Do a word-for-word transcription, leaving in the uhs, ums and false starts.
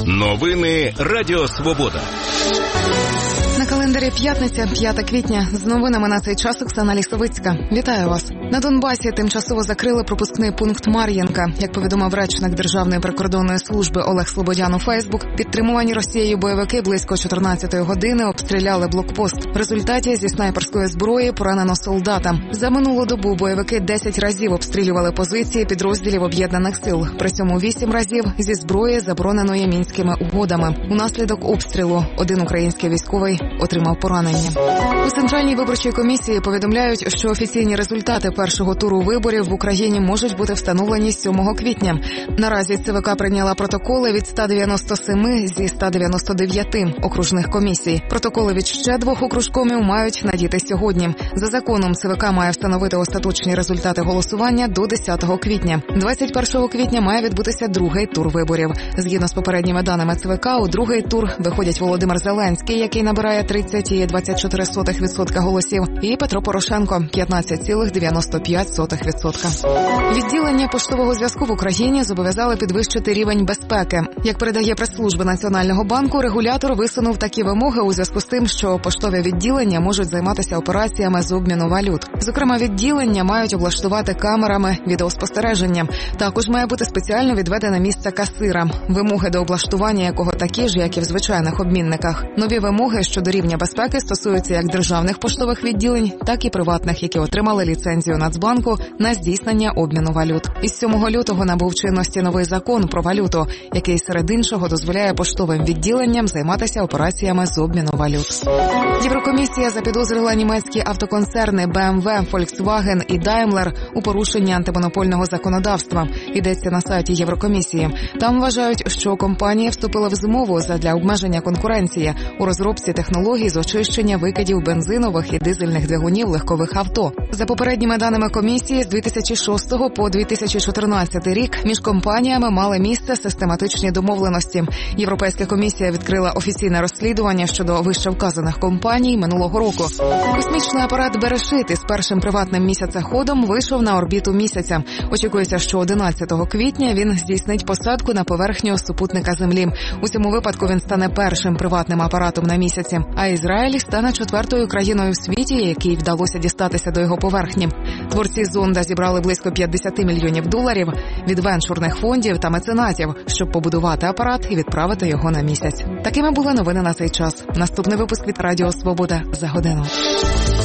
Новини Радіо Свобода. На календарі п'ятниця, п'яте квітня. З новинами на цей час Оксана Лісовицька. Вітаю вас. На Донбасі тимчасово закрили пропускний пункт Мар'їнка. Як повідомив речник Державної прикордонної служби Олег Слободян у Фейсбук, підтримувані Росією бойовики близько чотирнадцятої години обстріляли блокпост. В результаті зі снайперської зброї поранено солдата. За минулу добу бойовики десять разів обстрілювали позиції підрозділів об'єднаних сил. При цьому вісім разів зі зброї, забороненої Мінськими угодами. Унаслідок обстрілу один український військовий отримав поранення. У Центральній виборчій комісії повідомляють, що офіційні результати першого туру виборів в Україні можуть бути встановлені сьомого квітня. Наразі ЦВК прийняла протоколи від ста дев'яноста семи зі ста дев'яноста дев'яти окружних комісій. Протоколи від ще двох окружкомів мають надійти сьогодні. За законом ЦВК має встановити остаточні результати голосування до десятого квітня. двадцять першого квітня має відбутися другий тур виборів. Згідно з попередніми даними ЦВК, у другий тур виходять Володимир Зеленський, який набирає тридцять цілих двадцять чотири сотих відсотка голосів, і Петро Порошенко – п'ятнадцять цілих дев'яносто п'ять сотих відсотка. Відділення поштового зв'язку в Україні зобов'язали підвищити рівень безпеки. Як передає прес-служба Національного банку, регулятор висунув такі вимоги у зв'язку з тим, що поштові відділення можуть займатися операціями з обміну валют. Зокрема, відділення мають облаштувати камерами відеоспостереження. Також має бути спеціально відведене місце касира, вимоги до облаштування якого такі ж, як і в звичайних обмінниках. Нові вимоги щодо рівня безпеки стосуються як державних поштових відділень, так і приватних, які отримали ліцензію Нацбанку на здійснення обміну валют. Із сьомого лютого набув чинності новий закон про валюту, який серед іншого дозволяє поштовим відділенням займатися операціями з обміну валют. Єврокомісія запідозрила німецькі автоконцерни бе ем ве, Volkswagen і Daimler у порушенні антимонопольного законодавства. Йдеться на сайті Єврокомісії. Там вважають, що компанії вступили в змову задля обмеження конкуренції у розробці технологій з очищення викидів бензинових і дизельних двигунів легкових авто. За попередніми даними комісії, з дві тисячі шостого по дві тисячі чотирнадцятий рік між компаніями мали місце систематичні домовленості. Європейська комісія відкрила офіційне розслідування щодо вищевказаних компаній минулого року. Космічний апарат Берешит із першим приватним місяцеходом вийшов на орбіту місяця. Очікується, що одинадцятого квітня він здійснить посадку на поверхню супутника Землі. У цьому випадку він стане першим приватним апаратом на місяці, а Ізраїль стане четвертою країною в світі, якій вдалося дістатися до його поверхні. Творці зонда зібрали близько п'ятдесят мільйонів доларів від венчурних фондів та меценатів, щоб побудувати апарат і відправити його на місяць. Такими були новини на цей час. Наступний випуск від Радіо Свобода за годину.